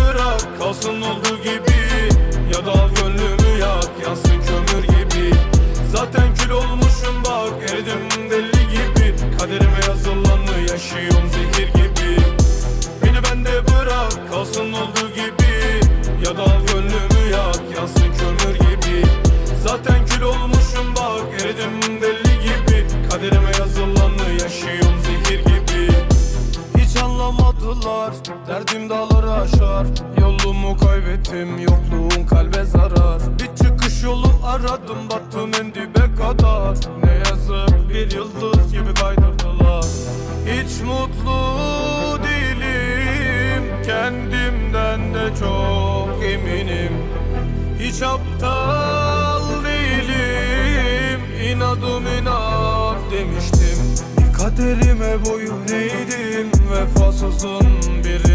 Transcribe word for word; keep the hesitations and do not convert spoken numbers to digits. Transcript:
bırak kalsın olduğu gibi, ya da al gönlümü yak yansın kömür gibi. Zaten kül olmuşum bak eridim deli gibi, kaderime yazılanı yaşıyorum zehir gibi. Beni bende bırak kalsın olduğu gibi, ya da al gönlümü yak yansın kömür gibi. Zaten kül olmuşum bak eridim deli gibi, kaderime yazılanı yaşıyorum zehir gibi. Hiç anlamadılar, derdim dağları aşar. Yolumu kaybettim, yokluğun kalbe zarar. Bir çıkış yolu aradım, battım en dibe kadar. Ne yazık bir yıldız gibi kaydırdılar. Hiç mutlu değilim, kendimden de çok eminim. Hiç aptal değilim, inadım inat demiştim. Kaderime boyun eğdim, vefasızın biri